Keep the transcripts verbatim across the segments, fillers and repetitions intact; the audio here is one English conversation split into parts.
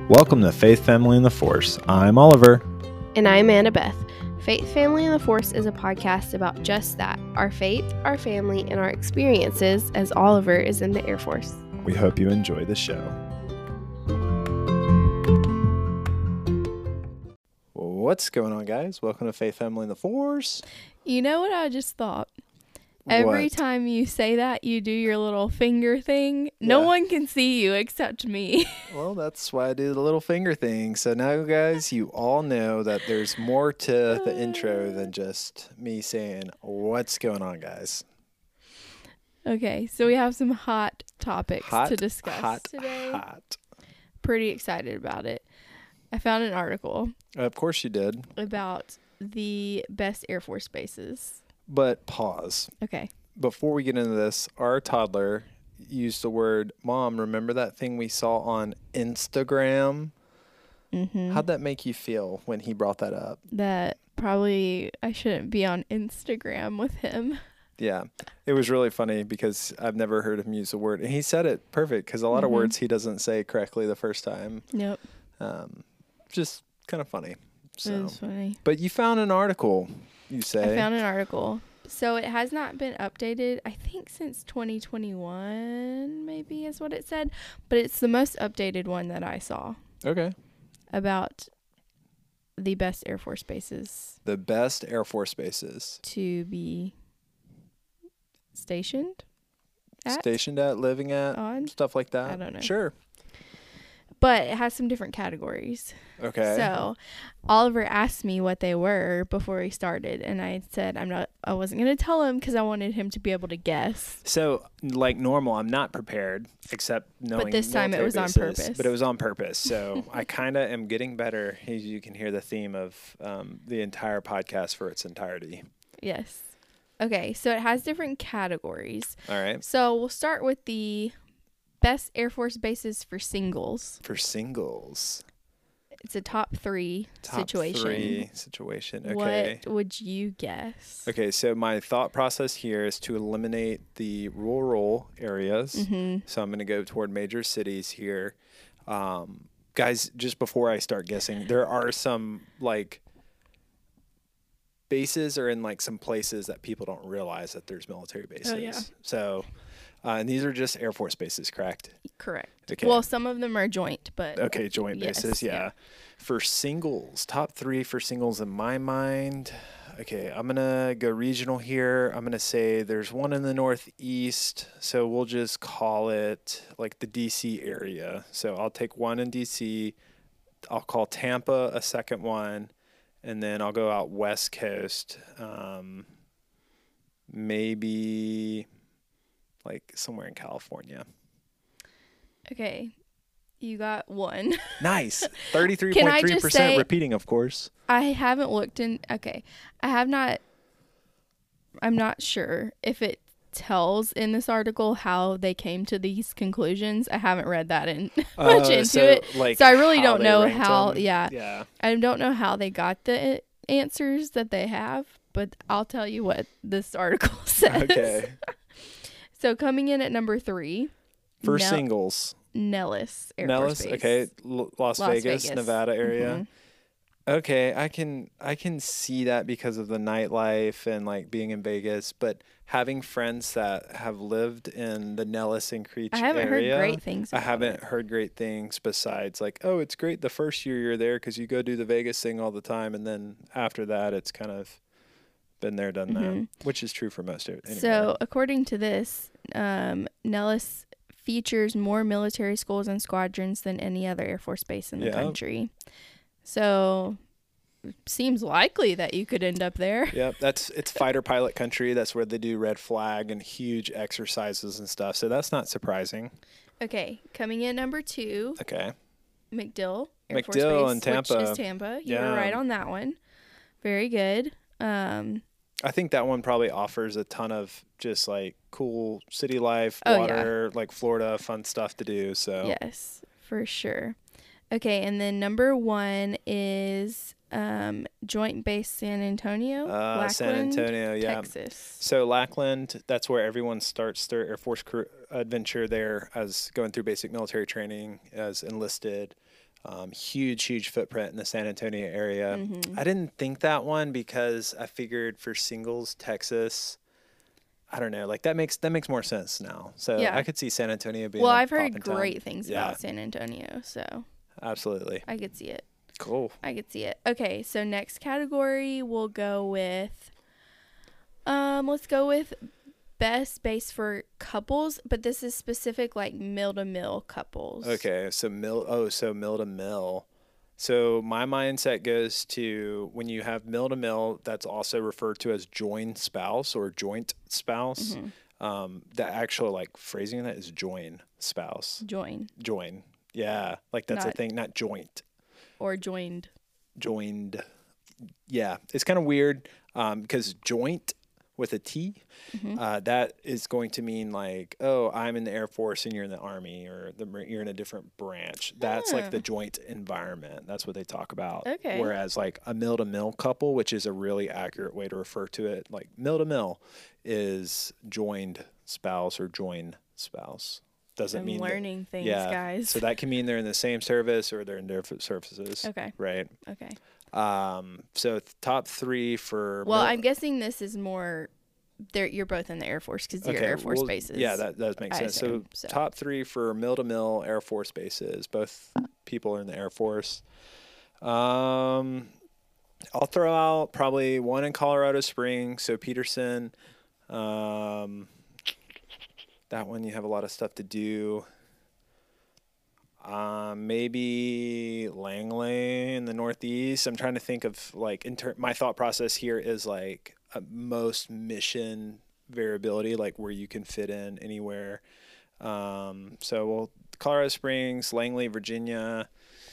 Welcome to Faith, Family, and the Force. I'm Oliver. And I'm Annabeth. Faith, Family, and the Force is a podcast about just that, our faith, our family, and our experiences as Oliver is in the Air Force. We hope you enjoy the show. What's going on, guys? Welcome to Faith, Family, and the Force. You know what I just thought? Every What? time you say that, you do your little finger thing. No Yeah. one can see you except me. Well, that's why I do the little finger thing. So now, guys, you all know that there's more to the intro than just me saying, what's going on, guys? Okay, so we have some hot topics Hot, to discuss hot, today. hot. Pretty excited about it. I found an article Of course you did. about the best Air Force bases. But pause. Okay. Before we get into this, our toddler used the word, Mom, remember that thing we saw on Instagram? Mm-hmm. How'd that make you feel when he brought that up? That probably I shouldn't be on Instagram with him. Yeah, it was really funny because I've never heard him use the word. And he said it perfect because a lot Mhm. of words he doesn't say correctly the first time. Yep. Um, just kind of funny. It So, was funny. but you found an article, you say? I found an article. So it has not been updated, I think, since twenty twenty-one, maybe is what it said. But it's the most updated one that I saw Okay. about the best Air Force bases The best Air Force bases. to be stationed at. Stationed at, living at, On? stuff like that. I don't know. Sure. But it has some different categories. Okay. So Oliver asked me what they were before he started, and I said I'm not. I wasn't going to tell him because I wanted him to be able to guess. So, like normal, I'm not prepared, except knowing. this time it military was on bases, purpose. But it was on purpose. So I kind of am getting better. As you can hear the theme of um, the entire podcast for its entirety. Yes. Okay, so it has different categories. All right. So we'll start with the best Air Force bases for singles. For singles, It's a top three top situation. three situation. Okay. What would you guess? Okay. So my thought process here is to eliminate the rural areas. Mm-hmm. So I'm going to go toward major cities here. Um, guys, just before I start guessing, there are some like bases are in like some places that people don't realize that there's military bases. Oh, yeah. So, uh, and these are just Air Force bases, correct? Correct. Okay. Well, some of them are joint, but Okay, joint Yes, bases, yeah. yeah. For singles, top three for singles in my mind. Okay, I'm gonna go regional here. I'm gonna say there's one in the Northeast, so we'll just call it like the D C area. So I'll take one in D C. I'll call Tampa a second one, and then I'll go out West Coast. Um, maybe like somewhere in California. okay. You got one. Nice. thirty-three point three percent say- repeating, of course. I haven't looked in. Okay. I have not. I'm not sure if it tells in this article how they came to these conclusions. I haven't read that in much Uh, into so, it. Like So I really how don't they know ranked how. them. Yeah. Yeah. I don't know how they got the answers that they have, but I'll tell you what this article says. Okay. So coming in at number three, For Nel- singles, Nellis Air Nellis. Force Base. Okay, L- Las, Las Vegas, Vegas. Nevada area. Mhm. Okay, I can I can see that because of the nightlife and like being in Vegas, but having friends that have lived in the Nellis and Creech I haven't area, heard great things. I about haven't it. heard great things besides like, oh, it's great the first year you're there because you go do the Vegas thing all the time, and then after that, it's kind of been there, done Mhm. that, which is true for most of it. Anyway. So according to this, um, Nellis features more military schools and squadrons than any other Air Force base in the Yeah. country. So seems likely that you could end up there. Yep, that's it's fighter pilot country. That's where they do red flag and huge exercises and stuff. So that's not surprising. Okay, coming in number two, Okay. MacDill Air Force MacDill Base, in Tampa. which is Tampa. You Yeah. were right on that one. Very good. Um, I think that one probably offers a ton of just like cool city life, Oh, yeah. water, like Florida, fun stuff to do. So Yes, for sure. Okay, and then number one is um, Joint Base San Antonio, uh, San Lackland, Antonio, yeah. Texas. So Lackland, that's where everyone starts their Air Force career adventure there as going through basic military training as enlisted. Um, huge, huge footprint in the San Antonio area. Mm-hmm. I didn't think that one because I figured for singles, Texas, I don't know, like that makes that makes more sense now. So Yeah. I could see San Antonio being. Well, a I've heard poppin' town. great things Yeah. about San Antonio, so Absolutely. I could see it. Cool. I could see it. Okay, so next category we'll go with um let's go with best base for couples, but this is specific like mill to mill couples. Okay, so mill. Oh, so mill to mill. So my mindset goes to when you have mill to mill, that's also referred to as joined spouse or joint spouse. Mm-hmm. Um, the actual like phrasing of that is join spouse. Join Join. Yeah, like that's a Not- thing, not joint. or joined. Joined. Yeah, it's kind of weird um, because joint with a T, Mm-hmm. uh, that is going to mean like, oh, I'm in the Air Force and you're in the Army, or the, Mar- you're in a different branch. That's like Ah. the joint environment. That's what they talk about. Okay. Whereas like a mill to mill couple, which is a really accurate way to refer to it, like mill to mill is joined spouse or joined spouse. Doesn't I'm mean that- learning things, yeah. guys. So that can mean they're in the same service or they're in different services. Okay. Right. Okay. Um. So th- top three for. Well, mil- I'm guessing this is more there you're both in the Air Force cuz you're Air Force well, bases. Yeah, that that makes I sense. assume, so, so. top three for mill to mill Air Force bases. Both people are in the Air Force. Um, I'll throw out probably one in Colorado Springs. So Peterson. Um, that one you have a lot of stuff to do. Um, maybe Langley in the Northeast. I'm trying to think of like inter- my thought process here is like a most mission variability, like where you can fit in anywhere. Um, so well, Colorado Springs, Langley, Virginia,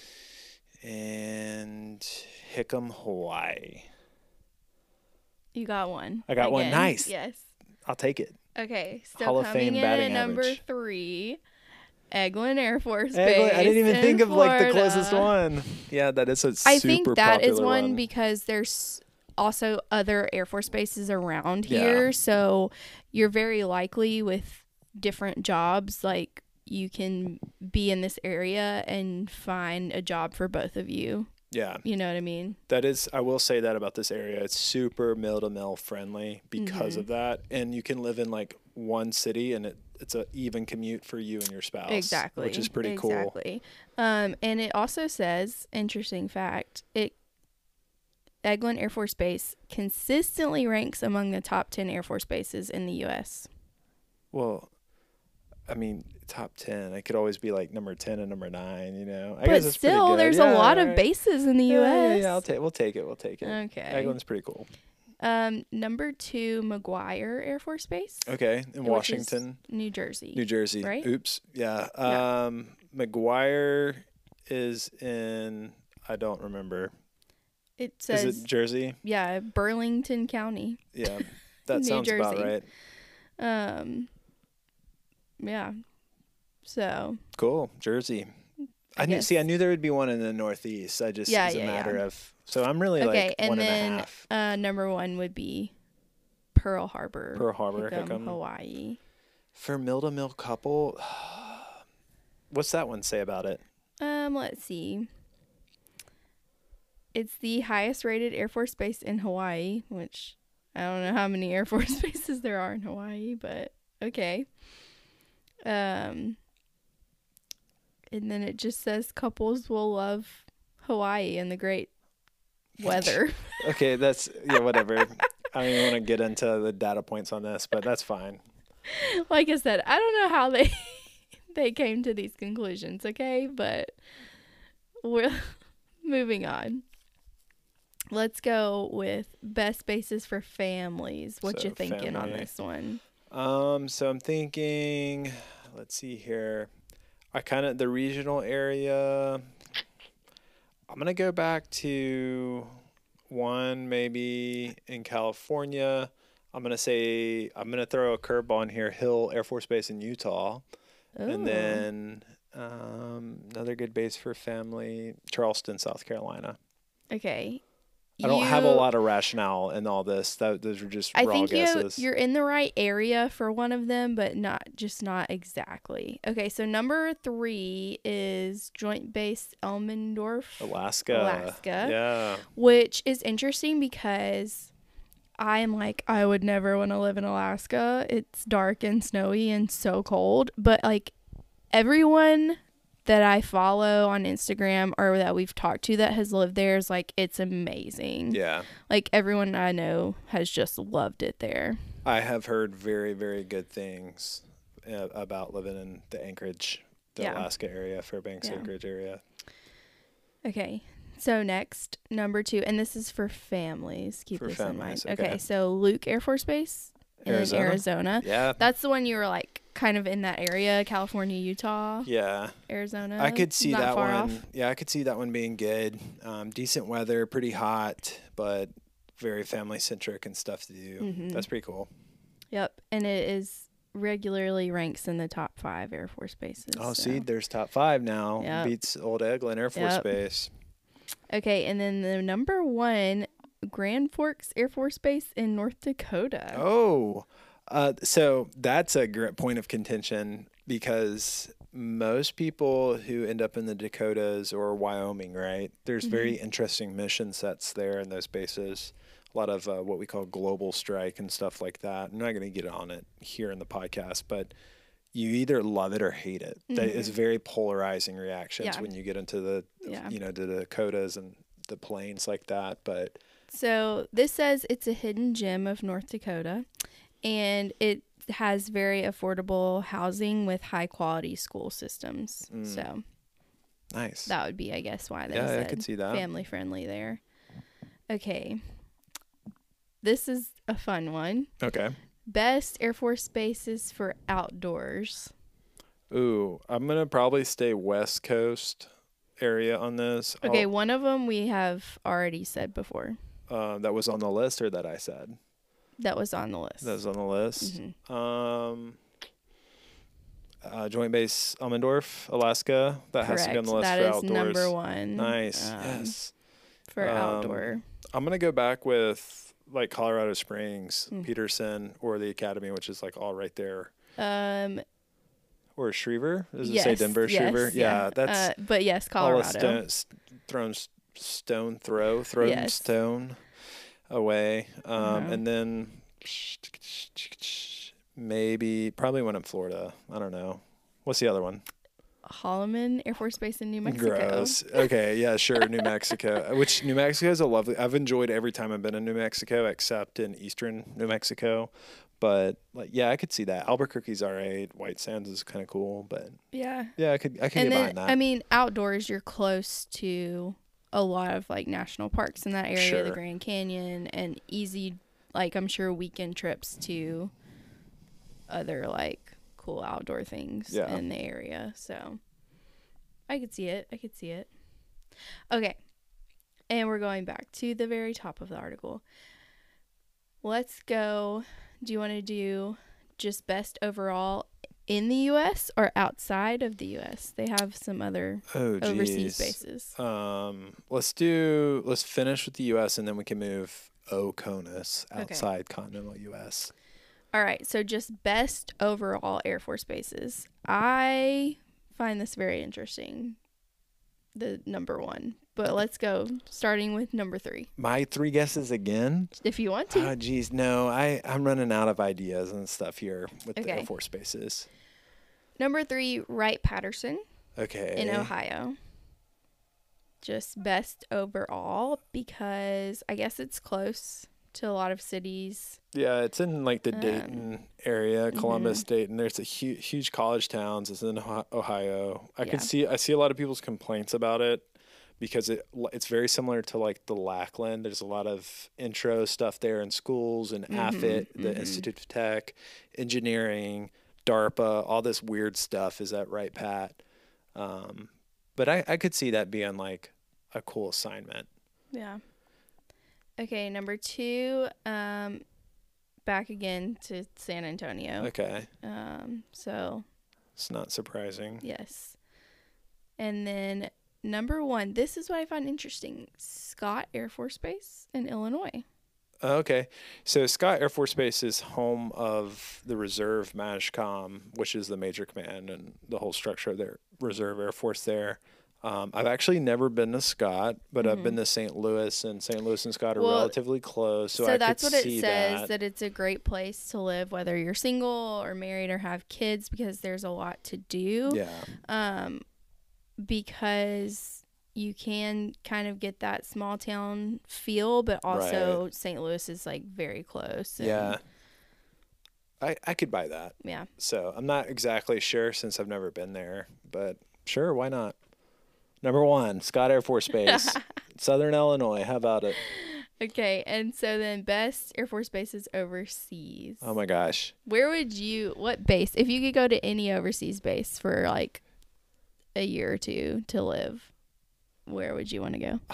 and Hickam, Hawaii. You got one. I got one. Again. Nice. Yes. I'll take it. Okay, so Hall of coming Fame in batting at number average. three, Eglin Air Force Eglin- Base. I didn't even in think of like the closest Florida. one. Yeah, that is a I super think that is popular one because there's also other Air Force bases around Yeah. here. So you're very likely with different jobs, like you can be in this area and find a job for both of you. Yeah. You know what I mean? That is, I will say that about this area. It's super mill to mill friendly because Mhm. of that. And you can live in like one city and it, it's a even commute for you and your spouse. Exactly. Which is pretty cool. Exactly. Um, and it also says, interesting fact, it Eglin Air Force Base consistently ranks among the top ten Air Force bases in the U S. Well, I mean, top ten. I could always be like number ten and number nine, you know. I But guess it's pretty still, good. there's Yeah, a lot of right. bases in the Yeah, U yeah, S. yeah, I'll take we'll take it. We'll take it. Okay. Eglin's pretty cool. Um, number two, McGuire Air Force Base, Okay. In which is Washington, New Jersey. New Jersey. right? Oops. Yeah. Yeah. Um McGuire is in I don't remember. It says, Is it Jersey? yeah, Burlington County. Yeah, that New sounds about Jersey. right. Um, yeah. So Cool, Jersey. I, I knew. See, I guess- knew there would be one in the Northeast. I just Yeah, it's a yeah, matter yeah. of. So I'm really okay, like and one and a then half. uh, number one would be Pearl Harbor, Pearl Harbor, Hickam, Hickam. Hawaii. For mill to mill couple, what's that one say about it? Um, let's see. It's the highest rated Air Force base in Hawaii, which I don't know how many Air Force bases there are in Hawaii, but okay. Um, and then it just says couples will love Hawaii and the great weather. Okay, that's yeah, whatever. I don't even want to get into the data points on this, but that's fine. Like I said, I don't know how they they came to these conclusions, okay? But we're moving on. Let's go with best bases for families. What So, you thinking on family. this one? Um, so I'm thinking, let's see here. I kind of the regional area. I'm gonna go back to one maybe in California. I'm gonna say I'm gonna throw a curveball in here. Hill Air Force Base in Utah, Ooh. and then um, another good base for family, Charleston, South Carolina. Okay. I don't have a You- lot of rationale in all this. That those are just I raw think you guesses. you're in the right area for one of them, but not just not exactly. Okay, so number three is Joint Base Elmendorf, Alaska. Alaska. Yeah. which is interesting because I am like, I would never want to live in Alaska. It's dark and snowy and so cold. But like everyone that I follow on Instagram or that we've talked to that has lived there is like, it's amazing. Yeah. Like everyone I know has just loved it there. I have heard very, very good things uh, about living in the Anchorage, the Yeah. Alaska area, Fairbanks, Yeah. Anchorage area. Okay. So next, number two, and this is for families. Keep For this in mind. families, Okay. okay. So Luke Air Force Base in Arizona? Arizona. Yeah. That's the one you were like kind of in that area, California, Utah, Yeah. Arizona. I could see Not that far one. off. Yeah, I could see that one being good. Um, decent weather, pretty hot, but very family centric and stuff to do. Mhm. That's pretty cool. Yep, and it is regularly ranks in the top five Air Force bases. Oh, so. see, there's top five now. Yep. Beats Old Eglin Air Force Yep. Base. Okay, and then the number one, Grand Forks Air Force Base in North Dakota. Oh, uh, so that's a great point of contention because most people who end up in the Dakotas or Wyoming, right? There's very interesting mission sets there in those bases. A lot of uh, what we call global strike and stuff like that. I'm not going to get on it here in the podcast, but you either love it or hate it. That is very polarizing reactions Yeah. when you get into the, Yeah. you know, the Dakotas and the plains like that. But So this says it's a hidden gem of North Dakota, and it has very affordable housing with high quality school systems. Mm. So nice. that would be, I guess, why they Yeah, I said could see that. family friendly there. Okay. This is a fun one. Okay. Best Air Force bases for outdoors. Ooh, I'm going to probably stay West Coast area on this. Okay, I'll- one of them we have already said before. uh, that was on the list or that I said? That was on the list. That was on the list. Mhm. Um, uh, Joint Base Elmendorf, Alaska. That has to be on the list That for is outdoors. number one. Nice. um, yes. For Um, outdoor. I'm going to go back with like Colorado Springs, Mm. Peterson, or the Academy, which is like all right there. Um, Or Schriever? Does yes, it say Denver yes, Schriever? Yeah, that's Uh, but yes, all a Colorado. stone, s- thrown s- stone throw, thrown Yes. stone away. Um, Uh-huh. And then maybe, probably one in Florida. I don't know. What's the other one? Holloman Air Force Base in New Mexico. Gross. Okay, yeah, sure. New Mexico, which New Mexico is a lovely. I've enjoyed every time I've been in New Mexico, except in eastern New Mexico. But like, yeah, I could see that. Albuquerque's all right. White Sands is kind of cool, but Yeah. yeah, I could I could And get then, behind that. I mean, outdoors, you're close to a lot of like national parks in that area, the Sure. Grand Canyon, and easy, like I'm sure weekend trips to other like cool outdoor things Yeah. in the area. So I could see it. I could see it. Okay. And we're going back to the very top of the article. Let's go. Do you want to do just best overall in the U S or outside of the U S? They have some other oh, geez. overseas bases. Um, let's do. Let's finish with the U S and then we can move OCONUS Okay. outside continental U S. All right, so just best overall Air Force bases. I find this very interesting, the number one. But let's go, starting with number three, My three guesses again. if you want to. Oh, geez, no, I I'm running out of ideas and stuff here with the Okay. Air Force bases. Number three, Wright-Patterson Okay. in Ohio. Just best overall because I guess it's close to a lot of cities. Yeah, it's in like the Um, Dayton area, Columbus, mhm. Dayton. There's a huge, huge college towns. It's in Ohi- Ohio. I Yeah. can see, I see a lot of people's complaints about it because it it's very similar to like the Lackland. There's a lot of intro stuff there in schools and A F I T, the mhm. Institute of Tech, engineering, DARPA, all this weird stuff is at Wright Pat. Um, but I, I could see that being like a cool assignment. Yeah. Okay, number two, um, back again to San Antonio. Okay, Um, so it's not surprising. yes. And then number one, this is what I find interesting. Scott Air Force Base in Illinois. Okay. So Scott Air Force Base is home of the Reserve MAJCOM, which is the Major Command and the whole structure of their Reserve Air Force there. Um, I've actually never been to Scott, but mm-hmm. I've been to Saint Louis, and Saint Louis and Scott are well, relatively close. So, so I that's could what see it says, that. that it's a great place to live, whether you're single or married or have kids, because there's a lot to do. Yeah. Um, because you can kind of get that small town feel, but also right. Saint Louis is like very close. Yeah. I, I could buy that. Yeah. So I'm not exactly sure since I've never been there, but sure, why not? Number one, Scott Air Force Base, Southern Illinois. How about it? Okay, and so then best Air Force bases overseas. Oh my gosh. Where would you, what base, if you could go to any overseas base for like a year or two to live, where would you want to go?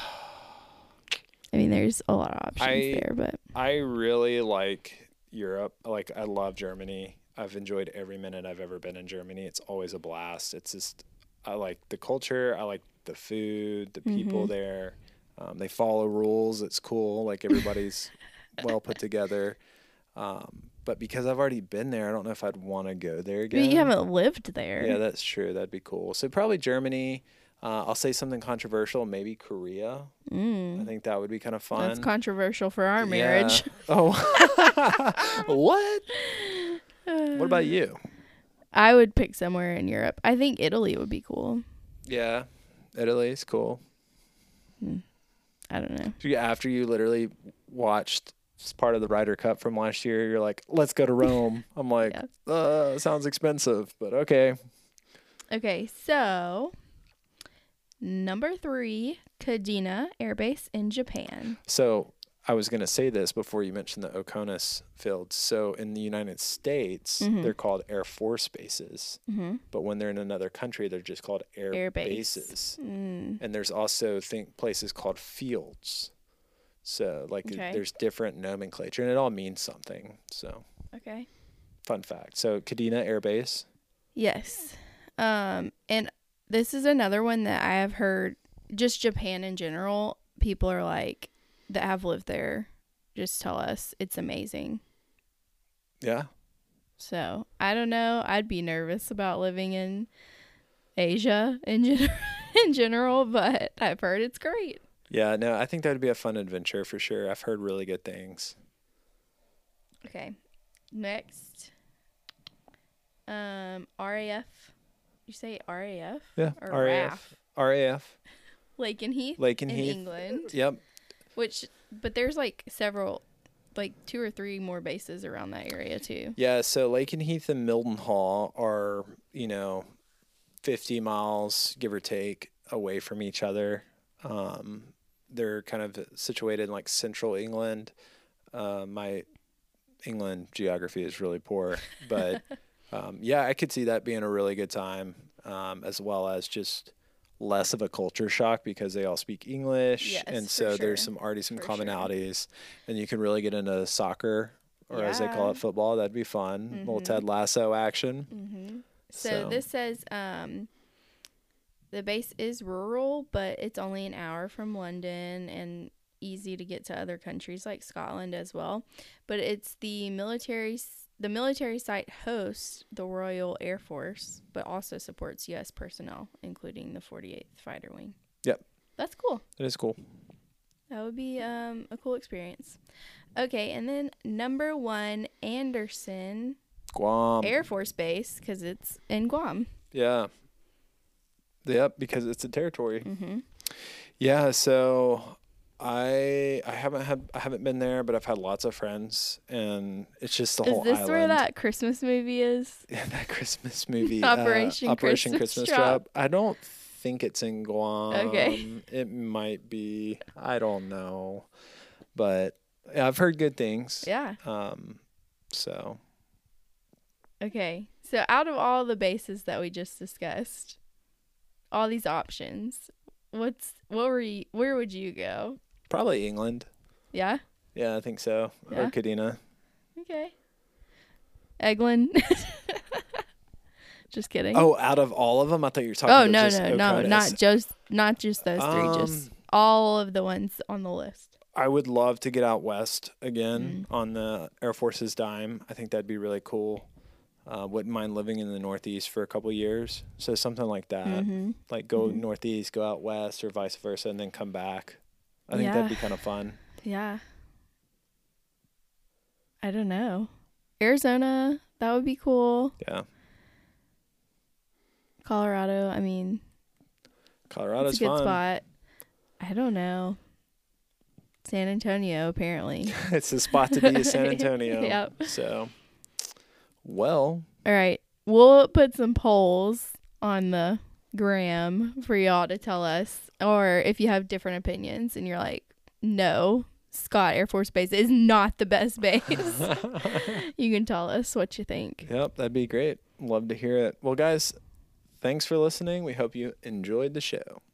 I mean, there's a lot of options I, there, but I really like Europe. Like, I love Germany. I've enjoyed every minute I've ever been in Germany. It's always a blast. It's just, I like the culture. I like the food, the people mm-hmm. there. Um, they follow rules. It's cool. Like, everybody's well put together. Um, but because I've already been there, I don't know if I'd want to go there again. But you haven't lived there. Yeah, that's true. That'd be cool. So probably Germany. Uh, I'll say something controversial. Maybe Korea. Mm. I think that would be kind of fun. That's controversial for our marriage. Yeah. Oh. What? Uh, what about you? I would pick somewhere in Europe. I think Italy would be cool. Yeah. Italy's cool. Hmm. I don't know. After you literally watched part of the Ryder Cup from last year, you're like, let's go to Rome. I'm like, yeah. uh, sounds expensive, but okay. Okay, so number three, Kadena Air Base in Japan. So I was going to say this before you mentioned the Oconus fields. So in the United States, mm-hmm. they're called Air Force bases. Mm-hmm. But when they're in another country, they're just called air, air base. bases. Mm. And there's also think places called fields. So like okay. there's different nomenclature, and it all means something. So okay, fun fact. So Kadena Air Base. Yes, um, and this is another one that I have heard. Just Japan in general, people are like that have lived there. Just tell us it's amazing. Yeah. So I don't know. I'd be nervous about living in Asia in gen- in general, but I've heard it's great. Yeah, no, I think that would be a fun adventure for sure. I've heard really good things. Okay. Next. Um, R A F. You say R A F? Yeah, or R A F. R A F. Lakenheath. Lakenheath. In England. Yep. Which, but there's like several, like two or three more bases around that area too. Yeah, so Lakenheath and Mildenhall are, you know, fifty miles, give or take, away from each other. Um, they're kind of situated in like central England. Uh, my England geography is really poor, but um, yeah, I could see that being a really good time, um, as well as just less of a culture shock because they all speak English. Yes, and so sure. there's some already some for commonalities sure. And you can really get into soccer, or yeah. as they call it, football. That'd be fun. Mm-hmm. Little Ted Lasso action. Mm-hmm. So, so this says, um, the base is rural, but it's only an hour from London and easy to get to other countries like Scotland as well. But it's the military the military site hosts the Royal Air Force, but also supports U S personnel, including the forty-eighth Fighter Wing. Yep. That's cool. It is cool. That would be um, a cool experience. Okay, and then number one, Anderson Guam Air Force Base, because it's in Guam. Yeah. Yep, because it's a territory. Mm-hmm. Yeah, so I I haven't had I haven't been there, but I've had lots of friends, and it's just the is whole this island. Where that Christmas movie is? Yeah, that Christmas movie, Operation, uh, Operation Christmas, Christmas Drop. Drop. I don't think it's in Guam. Okay, it might be. I don't know, but yeah, I've heard good things. Yeah. Um. So. Okay, so out of all the bases that we just discussed, all these options, what's what were you, where would you go? Probably England. Yeah? Yeah, I think so. Yeah. Or Kadena. Okay. Eglin. Just kidding. Oh, out of all of them? I thought you were talking Oh, about no, just no, no, Oconus. not just not just those three, Um, just all of the ones on the list. I would love to get out west again Mm. on the Air Force's dime. I think that'd be really cool. Uh, wouldn't mind living in the Northeast for a couple years. So something like that. Mm-hmm. Like go Mhm. Northeast, go out west, or vice versa, and then come back. I think Yeah. that'd be kind of fun. Yeah. I don't know. Arizona, that would be cool. Yeah. Colorado, I mean, Colorado's it's a good fun. spot. I don't know. San Antonio, apparently. It's the spot to be is San Antonio. Yep. So, well, All right. We'll put some polls on the gram for y'all to tell us. Or if you have different opinions and you're like, no, Scott Air Force Base is not the best base. You can tell us what you think. yep, that'd be great. Love to hear it. Well, guys, thanks for listening. We hope you enjoyed the show.